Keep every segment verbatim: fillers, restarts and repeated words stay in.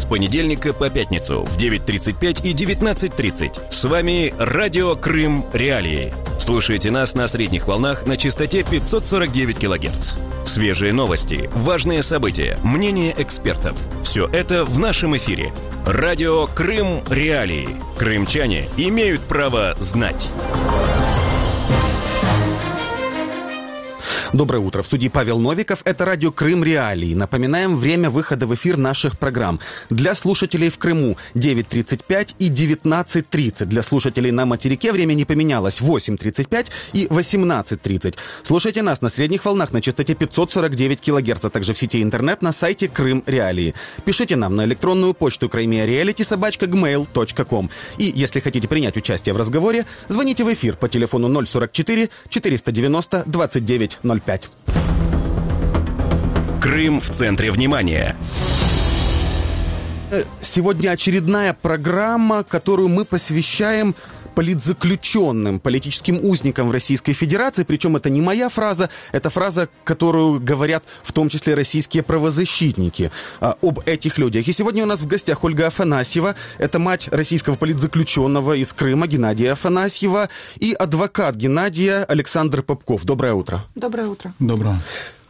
с понедельника по пятницу в девять тридцать пять и девятнадцать тридцать. С вами Радио Крым Реалии. Слушайте нас на средних волнах на частоте пятьсот сорок девять килогерц. Свежие новости, важные события, мнения экспертов. Все это в нашем эфире. Радио Крым Реалии. Крымчане имеют право знать. Доброе утро. В студии Павел Новиков. Это радио Крым Реалии. Напоминаем время выхода в эфир наших программ. Для слушателей в Крыму девять тридцать пять и девятнадцать тридцать. Для слушателей на материке время не поменялось. восемь тридцать пять и восемнадцать тридцать. Слушайте нас на средних волнах на частоте пятьсот сорок девять килогерц, а также в сети интернет на сайте Крым Реалии. Пишите нам на электронную почту краймериалити собака джимейл точка ком. И если хотите принять участие в разговоре, звоните в эфир по телефону ноль сорок четыре четыреста девяносто двадцать девять ноль пять. Крым в центре внимания. Сегодня очередная программа, которую мы посвящаем политзаключенным, политическим узникам в Российской Федерации. Причем это не моя фраза, это фраза, которую говорят в том числе российские правозащитники а, об этих людях. И сегодня у нас в гостях Ольга Афанасьева, это мать российского политзаключенного из Крыма Геннадия Афанасьева, и адвокат Геннадия Александр Попков. Доброе утро. Доброе утро. Доброе.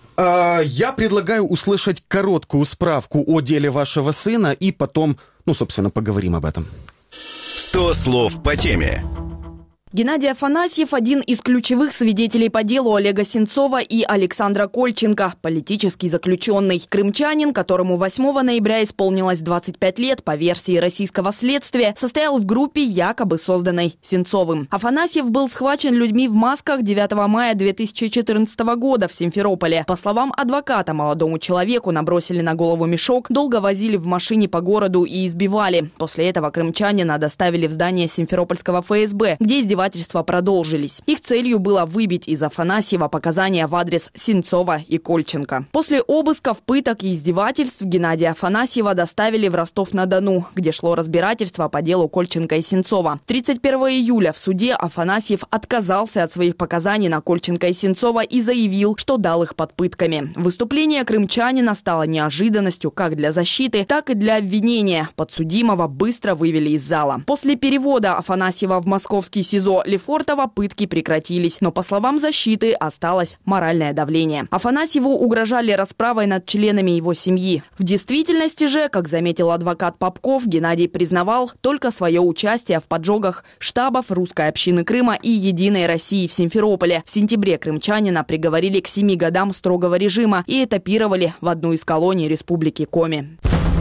А, я предлагаю услышать короткую справку о деле вашего сына, и потом, ну, собственно, поговорим об этом. сто слов по теме. Геннадий Афанасьев – один из ключевых свидетелей по делу Олега Сенцова и Александра Кольченко, политический заключенный. Крымчанин, которому восьмого ноября исполнилось двадцать пять лет, по версии российского следствия, состоял в группе, якобы созданной Сенцовым. Афанасьев был схвачен людьми в масках девятого мая две тысячи четырнадцатого года в Симферополе. По словам адвоката, молодому человеку набросили на голову мешок, долго возили в машине по городу и избивали. После этого крымчанина доставили в здание Симферопольского эф эс бэ, где издевались. Издевательства продолжились. Их целью было выбить из Афанасьева показания в адрес Сенцова и Кольченко. После обысков, пыток и издевательств Геннадия Афанасьева доставили в Ростов-на-Дону, где шло разбирательство по делу Кольченко и Сенцова. тридцать первого июля в суде Афанасьев отказался от своих показаний на Кольченко и Сенцова и заявил, что дал их под пытками. Выступление крымчанина стало неожиданностью как для защиты, так и для обвинения. Подсудимого быстро вывели из зала. После перевода Афанасьева в московский СИЗО Лефортово пытки прекратились, но, по словам защиты, осталось моральное давление. Афанасьеву угрожали расправой над членами его семьи. В действительности же, как заметил адвокат Попков, Геннадий признавал только свое участие в поджогах штабов русской общины Крыма и Единой России в Симферополе. В сентябре крымчанина приговорили к семи годам строгого режима и этапировали в одну из колоний Республики Коми.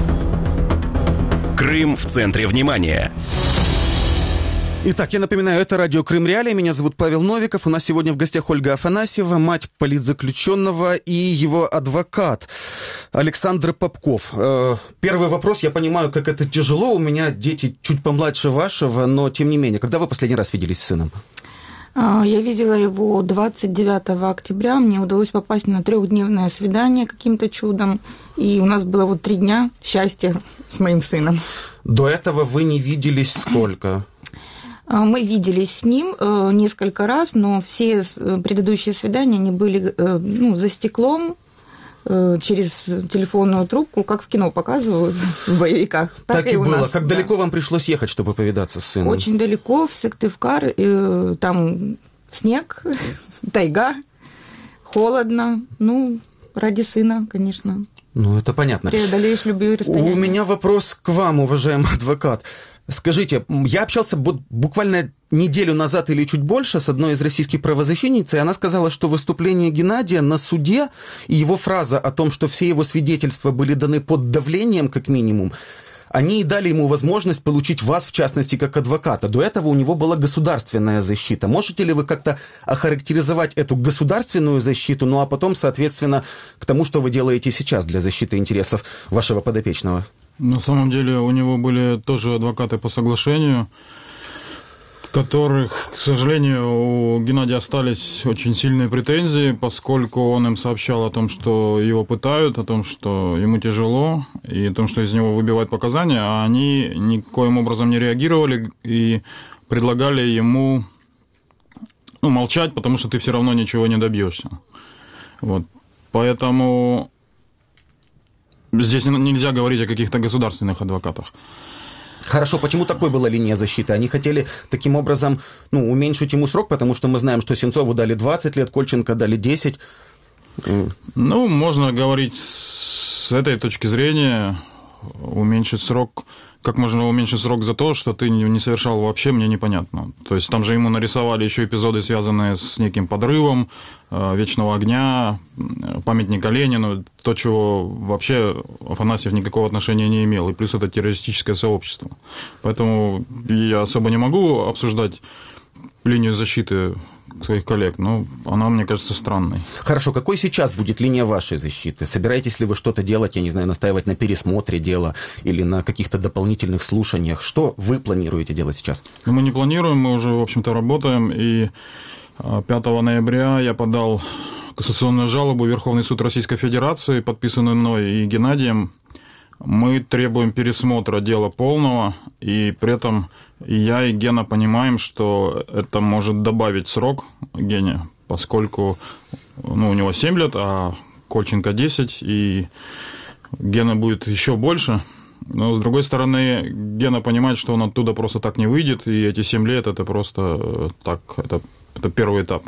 Крым в центре внимания. Итак, я напоминаю, это радио Крым Реалии. Меня зовут Павел Новиков. У нас сегодня в гостях Ольга Афанасьева, мать политзаключенного, и его адвокат Александр Попков. Первый вопрос. Я понимаю, как это тяжело. У меня дети чуть помладше вашего, но тем не менее. Когда вы последний раз виделись с сыном? Я видела его двадцать девятого октября. Мне удалось попасть на трехдневное свидание каким-то чудом. И у нас было вот три дня счастья с моим сыном. До этого вы не виделись сколько? Мы виделись с ним несколько раз, но все предыдущие свидания они были ну, за стеклом, через телефонную трубку, как в кино показывают в боевиках. Так, так и, и было. Нас, как да. далеко вам пришлось ехать, чтобы повидаться с сыном? Очень далеко, в Сыктывкар. Там снег, тайга, холодно. Ну, ради сына, конечно. Ну, это понятно. Преодолеешь любые расстояния. У меня вопрос к вам, уважаемый адвокат. Скажите, я общался буквально неделю назад или чуть больше с одной из российских правозащитниц, и она сказала, что выступление Геннадия на суде и его фраза о том, что все его свидетельства были даны под давлением, как минимум, они и дали ему возможность получить вас, в частности, как адвоката. До этого у него была государственная защита. Можете ли вы как-то охарактеризовать эту государственную защиту, ну а потом, соответственно, к тому, что вы делаете сейчас для защиты интересов вашего подопечного? На самом деле у него были тоже адвокаты по соглашению, которых, к сожалению, у Геннадия остались очень сильные претензии, поскольку он им сообщал о том, что его пытают, о том, что ему тяжело, и о том, что из него выбивают показания, а они никоим образом не реагировали и предлагали ему ну, молчать, потому что ты все равно ничего не добьешься. Вот. Поэтому здесь нельзя говорить о каких-то государственных адвокатах. Хорошо, почему такой была линия защиты? Они хотели таким образом, ну, уменьшить ему срок, потому что мы знаем, что Сенцову дали двадцать лет, Кольченко дали десять. Ну, можно говорить с этой точки зрения, уменьшить срок. Как можно уменьшить срок за то, что ты не совершал вообще, мне непонятно. То есть там же ему нарисовали еще эпизоды, связанные с неким подрывом Вечного огня, памятника Ленину, то, чего вообще Афанасьев никакого отношения не имел, и плюс это террористическое сообщество. Поэтому я особо не могу обсуждать линию защиты своих коллег, но она, мне кажется, странной. Хорошо, какой сейчас будет линия вашей защиты? Собираетесь ли вы что-то делать, я не знаю, настаивать на пересмотре дела или на каких-то дополнительных слушаниях? Что вы планируете делать сейчас? Ну, мы не планируем, мы уже, в общем-то, работаем, и пятого ноября я подал кассационную жалобу в Верховный суд Российской Федерации, подписанную мной и Геннадием. Мы требуем пересмотра дела полного, и при этом я и Гена понимаем, что это может добавить срок Гене, поскольку ну, у него семь лет, а Кольченко десять, и Гена будет еще больше. Но, с другой стороны, Гена понимает, что он оттуда просто так не выйдет, и эти семь лет – это просто так, это, это первый этап.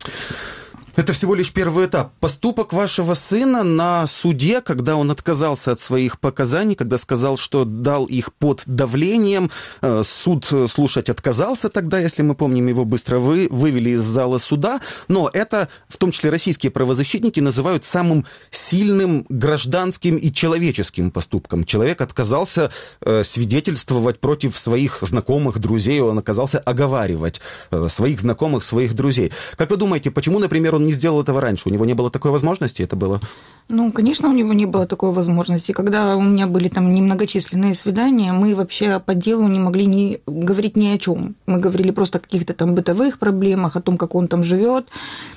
Это всего лишь первый этап. Поступок вашего сына на суде, когда он отказался от своих показаний, когда сказал, что дал их под давлением, суд слушать отказался тогда, если мы помним, его быстро вы, вывели из зала суда, но это, в том числе российские правозащитники, называют самым сильным гражданским и человеческим поступком. Человек отказался свидетельствовать против своих знакомых, друзей, он отказался оговаривать своих знакомых, своих друзей. Как вы думаете, почему, например, он не сделал этого раньше? У него не было такой возможности? Это было? Ну, конечно, у него не было такой возможности. Когда у меня были там немногочисленные свидания, мы вообще по делу не могли ни говорить ни о чем. Мы говорили просто о каких-то там бытовых проблемах, о том, как он там живет.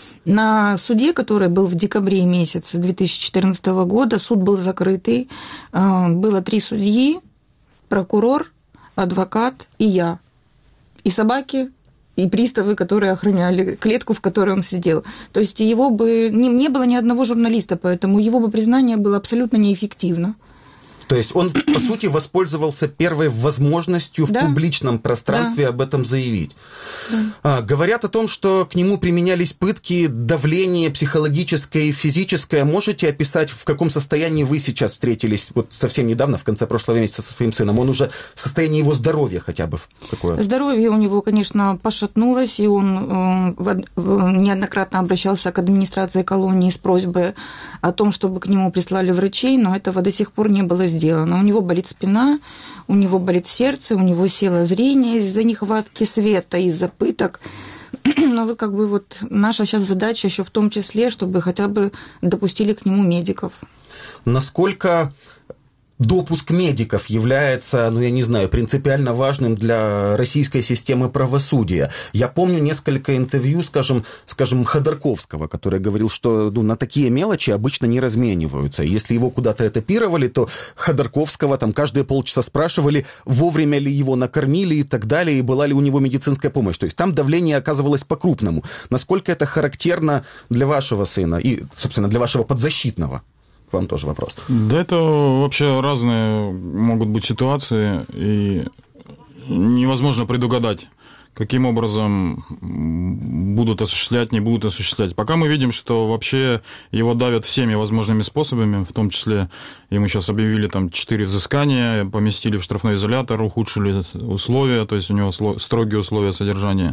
На суде, который был в декабре месяце две тысячи четырнадцатого года, суд был закрытый. Было три судьи, прокурор, адвокат и я. И собаки, и приставы, которые охраняли клетку, в которой он сидел. То есть его бы не, не было ни одного журналиста, поэтому его бы признание было абсолютно неэффективно. То есть он, по сути, воспользовался первой возможностью в да. публичном пространстве да. об этом заявить. Да. А, говорят о том, что к нему применялись пытки, давление психологическое и физическое. Можете описать, в каком состоянии вы сейчас встретились, вот совсем недавно, в конце прошлого месяца, со своим сыном? Он уже состояние его здоровья хотя бы какое? Здоровье у него, конечно, пошатнулось, и он неоднократно обращался к администрации колонии с просьбой о том, чтобы к нему прислали врачей, но этого до сих пор не было сделано. Сделано. У него болит спина, у него болит сердце, у него село зрение из-за нехватки света, из-за пыток. Но вы как бы вот наша сейчас задача еще в том числе, чтобы хотя бы допустили к нему медиков. Насколько допуск медиков является, ну, я не знаю, принципиально важным для российской системы правосудия? Я помню несколько интервью, скажем, скажем Ходорковского, который говорил, что ну, на такие мелочи обычно не размениваются. Если его куда-то этапировали, то Ходорковского там каждые полчаса спрашивали, вовремя ли его накормили и так далее, и была ли у него медицинская помощь. То есть там давление оказывалось по-крупному. Насколько это характерно для вашего сына и, собственно, для вашего подзащитного? К вам тоже вопрос. Да, это вообще разные могут быть ситуации, и невозможно предугадать, каким образом будут осуществлять, не будут осуществлять. Пока мы видим, что вообще его давят всеми возможными способами, в том числе ему сейчас объявили там четыре взыскания, поместили в штрафной изолятор, ухудшили условия, то есть у него строгие условия содержания.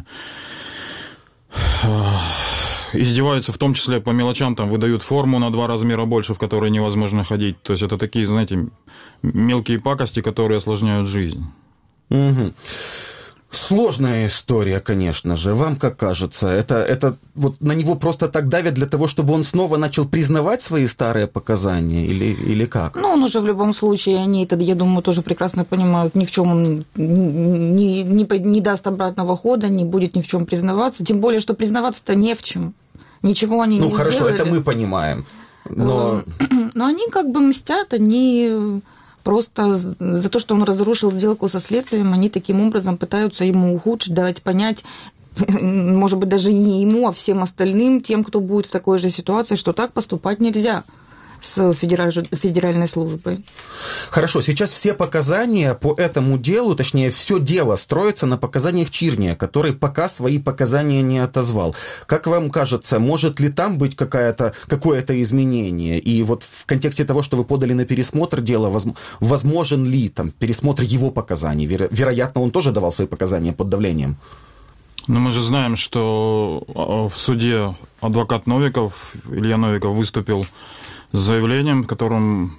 Издеваются в том числе по мелочам, там выдают форму на два размера больше, в которой невозможно ходить. То есть это такие, знаете, мелкие пакости, которые осложняют жизнь. Угу. Сложная история, конечно же. Вам как кажется, это, это вот на него просто так давят для того, чтобы он снова начал признавать свои старые показания или, или как? Ну, он уже в любом случае, они это, я думаю, тоже прекрасно понимают, ни в чем он не, не, не даст обратного хода, не будет ни в чем признаваться. Тем более, что признаваться-то не в чем. Ничего они ну, не хорошо, сделали. Ну, хорошо, это мы понимаем. Но... но они как бы мстят, они... Просто за то, что он разрушил сделку со следствием, они таким образом пытаются ему ухудшить, давать понять, может быть, даже не ему, а всем остальным, тем, кто будет в такой же ситуации, что так поступать нельзя. с федеральной службой. Хорошо, сейчас все показания по этому делу, точнее, все дело строится на показаниях Чирния, который пока свои показания не отозвал. Как вам кажется, может ли там быть какая-то, какое-то изменение? И вот в контексте того, что вы подали на пересмотр дела, возможен ли там пересмотр его показаний? Веро- вероятно, он тоже давал свои показания под давлением. Но мы же знаем, что в суде адвокат Новиков, Илья Новиков, выступил с заявлением, в котором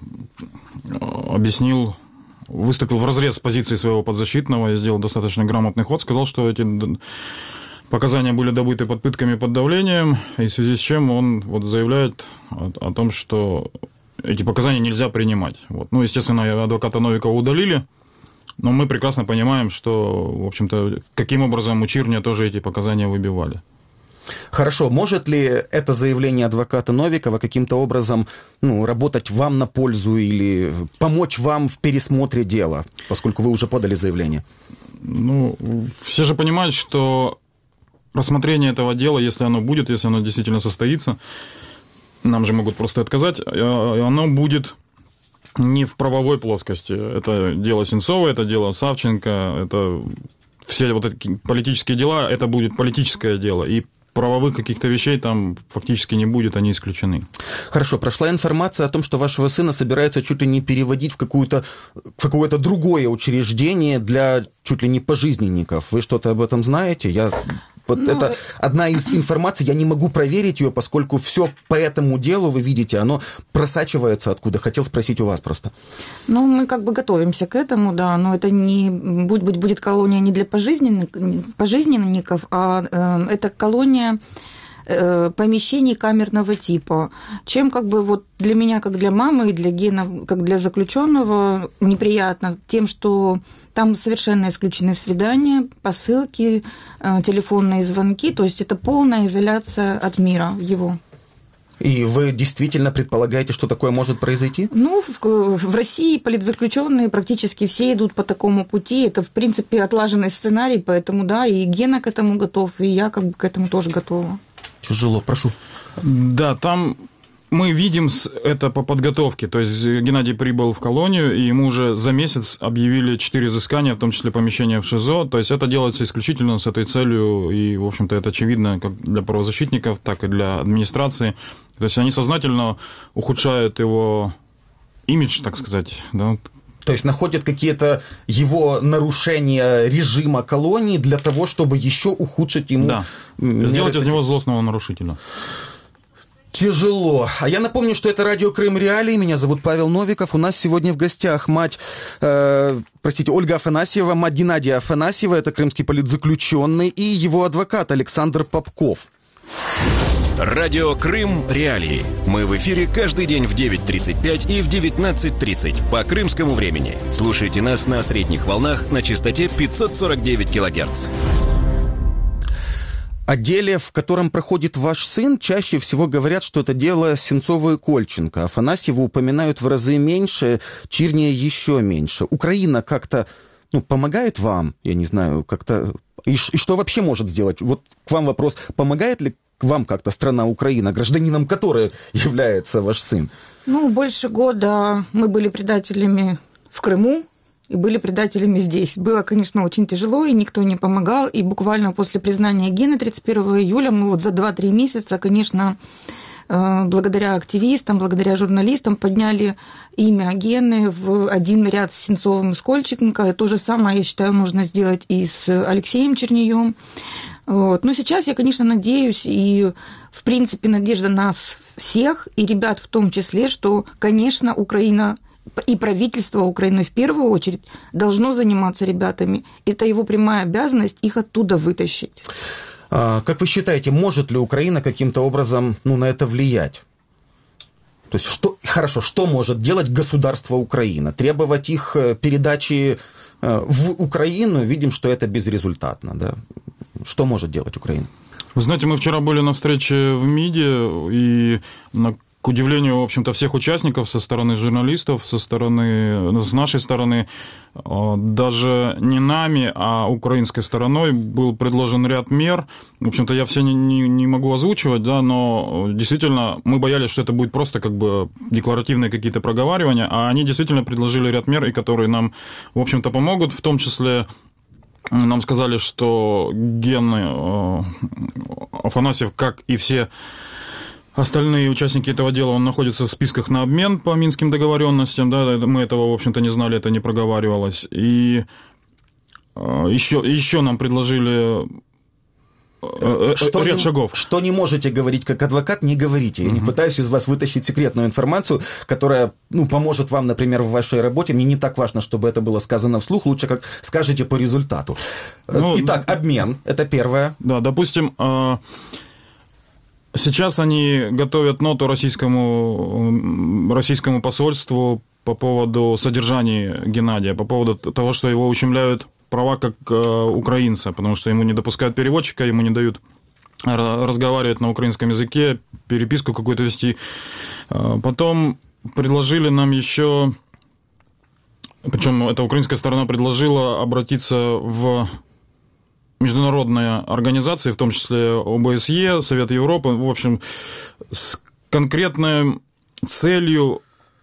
объяснил, выступил вразрез с позиции своего подзащитного и сделал достаточно грамотный ход, сказал, что эти показания были добыты под пытками, под давлением, и в связи с чем он вот заявляет о, о том, что эти показания нельзя принимать. Вот. Ну, естественно, адвоката Новикова удалили, но мы прекрасно понимаем, что, в общем-то, каким образом у Чирния тоже эти показания выбивали. Хорошо, может ли это заявление адвоката Новикова каким-то образом ну, работать вам на пользу или помочь вам в пересмотре дела, поскольку вы уже подали заявление? Ну, все же понимают, что рассмотрение этого дела, если оно будет, если оно действительно состоится, нам же могут просто отказать, оно будет не в правовой плоскости. Это дело Сенцова, это дело Савченко, это все вот эти политические дела, это будет политическое дело. И правовых каких-то вещей там фактически не будет, они исключены. Хорошо, прошла информация о том, что вашего сына собираются чуть ли не переводить в, какую-то, в какое-то другое учреждение для чуть ли не пожизненников. Вы что-то об этом знаете? Я... Вот ну, это одна из информаций, я не могу проверить ее, поскольку все по этому делу, вы видите, оно просачивается откуда. Хотел спросить у вас просто. Ну, мы как бы готовимся к этому, да, но это не будет, будет колония не для пожизненников, пожизненников, а э, это колония э, помещений камерного типа. Чем как бы вот для меня, как для мамы, и для Гена, как для заключенного, неприятно тем, что там совершенно исключены свидания, посылки, телефонные звонки, то есть это полная изоляция от мира его. И вы действительно предполагаете, что такое может произойти? Ну, в, в России политзаключенные практически все идут по такому пути. Это, в принципе, отлаженный сценарий, поэтому, да, и Гена к этому готов, и я как бы к этому тоже готова. Тяжело, прошу. Да, там... Мы видим это по подготовке, то есть Геннадий прибыл в колонию, и ему уже за месяц объявили четыре взыскания, в том числе помещение в ШИЗО, то есть это делается исключительно с этой целью, и, в общем-то, это очевидно как для правозащитников, так и для администрации, то есть они сознательно ухудшают его имидж, так сказать, да. То есть находят какие-то его нарушения режима колонии для того, чтобы еще ухудшить ему... Да, сделать из него злостного нарушителя. Тяжело. А я напомню, что это радио Крым Реалии. Меня зовут Павел Новиков. У нас сегодня в гостях мать, э, простите, Ольга Афанасьева, мать Геннадия Афанасьева, это крымский политзаключенный, и его адвокат Александр Попков. Радио Крым Реалии. Мы в эфире каждый день в девять тридцать пять и в девятнадцать тридцать по крымскому времени. Слушайте нас на средних волнах на частоте пятьсот сорок девять килогерц. О деле, в котором проходит ваш сын, чаще всего говорят, что это дело Сенцова и Кольченко. Афанасьева упоминают в разы меньше, Чирния еще меньше. Украина как-то ну, помогает вам, я не знаю, как-то... И, и что вообще может сделать? Вот к вам вопрос. Помогает ли вам как-то страна Украина, гражданином которой является ваш сын? Ну, больше года мы были предателями в Крыму. И были предателями здесь. Было, конечно, очень тяжело, и никто не помогал. И буквально после признания Гены тридцать первого июля мы вот за два-три месяца, конечно, благодаря активистам, благодаря журналистам подняли имя Гены в один ряд с Сенцовым и с Кольченко. И то же самое, я считаю, можно сделать и с Алексеем Чернием. Вот. Но сейчас я, конечно, надеюсь, и, в принципе, надежда нас всех, и ребят в том числе, что, конечно, Украина... и правительство Украины в первую очередь должно заниматься ребятами. Это его прямая обязанность их оттуда вытащить. А, как вы считаете, может ли Украина каким-то образом ну, на это влиять? То есть, что, хорошо, что может делать государство Украина? Требовать их передачи в Украину? Видим, что это безрезультатно. Да? Что может делать Украина? Вы знаете, мы вчера были на встрече в МИДе, и на к удивлению, в общем-то, всех участников со стороны журналистов, со стороны, с нашей стороны, даже не нами, а украинской стороной был предложен ряд мер. В общем-то, я все не, не, не могу озвучивать, да, но действительно мы боялись, что это будет просто как бы декларативные какие-то проговаривания, а они действительно предложили ряд мер, и которые нам, в общем-то, помогут, в том числе нам сказали, что Ген Афанасьев, как и все остальные участники этого дела, он находится в списках на обмен по минским договоренностям, да, мы этого, в общем-то, не знали, это не проговаривалось. И еще, еще нам предложили что ряд не, шагов. Что не можете говорить как адвокат, не говорите. Я угу. не пытаюсь из вас вытащить секретную информацию, которая, ну, поможет вам, например, в вашей работе. Мне не так важно, чтобы это было сказано вслух, лучше как скажете по результату. Ну, итак, обмен, это первое. Да, допустим, сейчас они готовят ноту российскому, российскому посольству по поводу содержания Геннадия, по поводу того, что его ущемляют права как украинца, потому что ему не допускают переводчика, ему не дают разговаривать на украинском языке, переписку какую-то вести. Потом предложили нам еще, причем эта украинская сторона предложила обратиться в международные организации, в том числе о бэ эс е, Совет Европы, в общем, с конкретной целью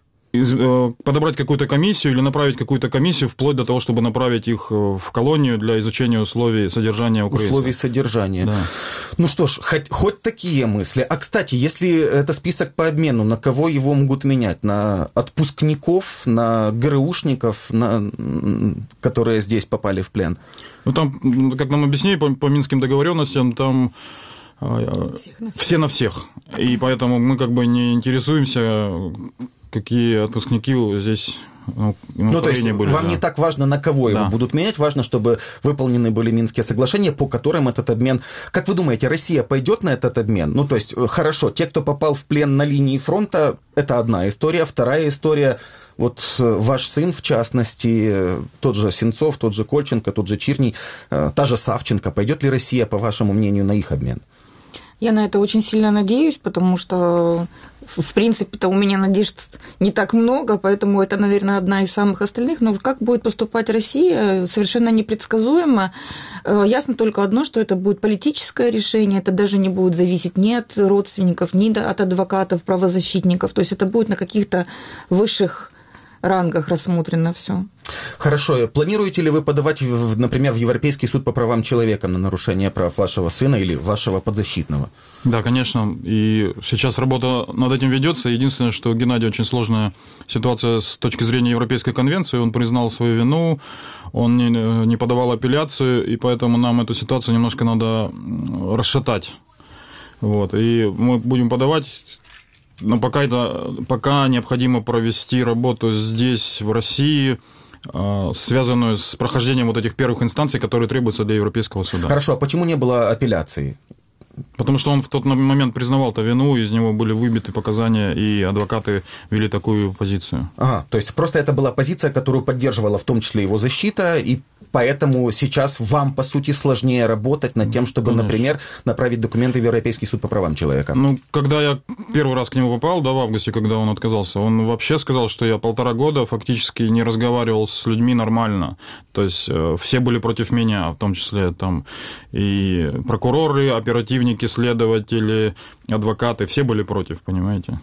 подобрать какую-то комиссию или направить какую-то комиссию вплоть до того, чтобы направить их в колонию для изучения условий содержания украинцев. Условий содержания. Да. Ну что ж, хоть, хоть такие мысли. А, кстати, если это список по обмену, на кого его могут менять? На отпускников, на ГРУшников, на... которые здесь попали в плен? Ну, там, как нам объяснили, по, по минским договоренностям, там всех на все на всех. И поэтому мы как бы не интересуемся, какие отпускники здесь ну, ну, то есть были. Вам да. не так важно, на кого его да. будут менять, важно, чтобы выполнены были Минские соглашения, по которым этот обмен... Как вы думаете, Россия пойдет на этот обмен? Ну, то есть, хорошо, те, кто попал в плен на линии фронта, это одна история. Вторая история, вот ваш сын, в частности, тот же Сенцов, тот же Кольченко, тот же Чирний, та же Савченко. Пойдет ли Россия, по вашему мнению, на их обмен? Я на это очень сильно надеюсь, потому что, в принципе-то, у меня надежд не так много, поэтому это, наверное, одна из самых остальных. Но как будет поступать Россия, совершенно непредсказуемо. Ясно только одно, что это будет политическое решение, это даже не будет зависеть ни от родственников, ни от адвокатов, правозащитников. То есть это будет на каких-то высших рангах рассмотрено все. Хорошо. Планируете ли вы подавать, например, в Европейский суд по правам человека на нарушение прав вашего сына или вашего подзащитного? Да, конечно. И сейчас работа над этим ведется. Единственное, что у Геннадия очень сложная ситуация с точки зрения Европейской конвенции. Он признал свою вину, он не, не подавал апелляцию, и поэтому нам эту ситуацию немножко надо расшатать. Вот. И мы будем подавать. Но пока, это, пока необходимо провести работу здесь, в России, связанную с прохождением вот этих первых инстанций, которые требуются для Европейского суда. Хорошо, а почему не было апелляции? Потому что он в тот момент признавал-то вину, из него были выбиты показания, и адвокаты вели такую позицию. Ага, то есть просто это была позиция, которую поддерживала в том числе его защита, и поэтому сейчас вам, по сути, сложнее работать над тем, чтобы, Конечно. например, направить документы в Европейский суд по правам человека. Ну, когда я первый раз к нему попал, да, в августе, когда он отказался, он вообще сказал, что я полтора года фактически не разговаривал с людьми нормально. То есть все были против меня, в том числе там и прокуроры, оперативники, следователи, адвокаты, все были против, понимаете?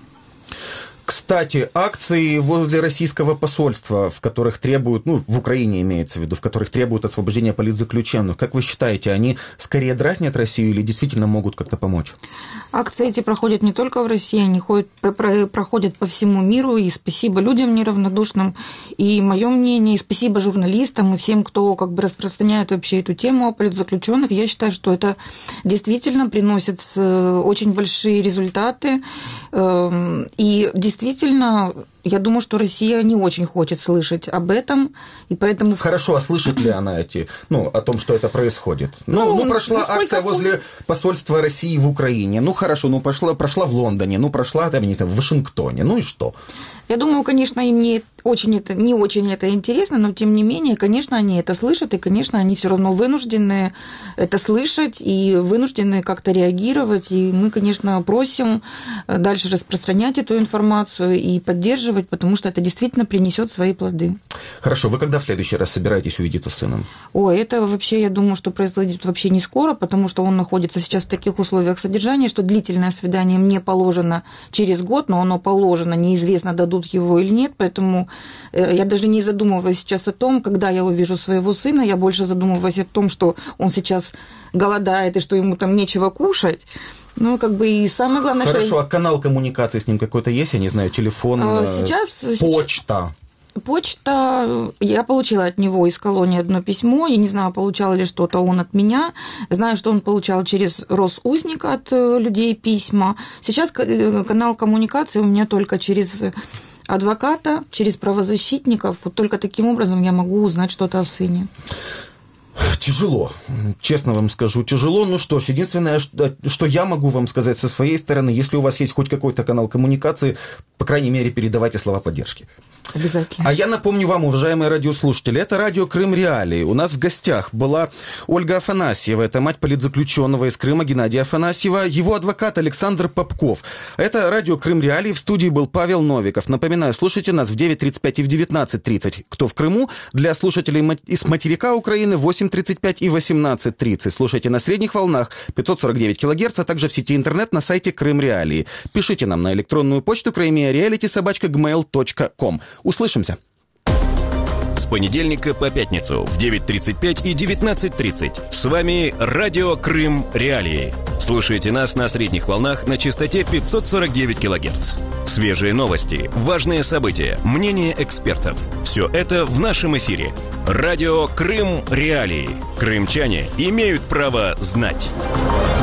Кстати, акции возле российского посольства, в которых требуют, ну, в Украине имеется в виду, в которых требуют освобождения политзаключенных, как вы считаете, они скорее дразнят Россию или действительно могут как-то помочь? Акции эти проходят не только в России, они ходят, проходят по всему миру, и спасибо людям неравнодушным, и мое мнение, и спасибо журналистам, и всем, кто как бы распространяет вообще эту тему о политзаключенных. Я считаю, что это действительно приносит очень большие результаты, и действительно я думаю, что Россия не очень хочет слышать об этом, и поэтому... Хорошо, а слышит ли она эти, ну, о том, что это происходит? Ну, ну, ну прошла акция возле посольства России в Украине, ну, хорошо, ну, прошла, прошла в Лондоне, ну, прошла, там, не знаю, в Вашингтоне, ну и что? Я думаю, конечно, им не очень это, не очень это интересно, но тем не менее, конечно, они это слышат, и, конечно, они все равно вынуждены это слышать и вынуждены как-то реагировать. И мы, конечно, просим дальше распространять эту информацию и поддерживать, потому что это действительно принесет свои плоды. Хорошо, вы когда в следующий раз собираетесь увидеться с сыном? Ой, это вообще, я думаю, что произойдет вообще не скоро, потому что он находится сейчас в таких условиях содержания, что длительное свидание мне положено через год, но оно положено, неизвестно, дадут его или нет, поэтому я даже не задумываюсь сейчас о том, когда я увижу своего сына, я больше задумываюсь о том, что он сейчас голодает и что ему там нечего кушать. Ну, как бы и самое главное... Хорошо, что... а канал коммуникации с ним какой-то есть? Я не знаю, телефон, сейчас, почта? Почта, я получила от него из колонии одно письмо, я не знаю, получал ли что-то он от меня, знаю, что он получал через Росузник от людей письма. Сейчас канал коммуникации у меня только через адвоката, через правозащитников, вот только таким образом я могу узнать что-то о сыне. Тяжело, честно вам скажу, тяжело. Ну что ж, единственное, что я могу вам сказать со своей стороны, если у вас есть хоть какой-то канал коммуникации, по крайней мере, передавайте слова поддержки. Обязательно. А я напомню вам, уважаемые радиослушатели, это радио «Крым Реалии». У нас в гостях была Ольга Афанасьева, это мать политзаключенного из Крыма Геннадия Афанасьева, его адвокат Александр Попков. Это радио «Крым Реалии», в студии был Павел Новиков. Напоминаю, слушайте нас в девять тридцать пять и в девятнадцать тридцать. Кто в Крыму? Для слушателей из материка Украины восемь тридцать пять и восемнадцать тридцать. Слушайте на средних волнах пятьсот сорок девять килогерц, а также в сети интернет на сайте Крым Реалии. Пишите нам на электронную почту крымреалити собака джимейл точка ком. Услышимся. С понедельника по пятницу в девять тридцать пять и девятнадцать тридцать. С вами радио Крым Реалии. Слушайте нас на средних волнах на частоте пятьсот сорок девять килогерц. Свежие новости, важные события, мнения экспертов. Все это в нашем эфире. Радио Крым Реалии. Крымчане имеют право знать.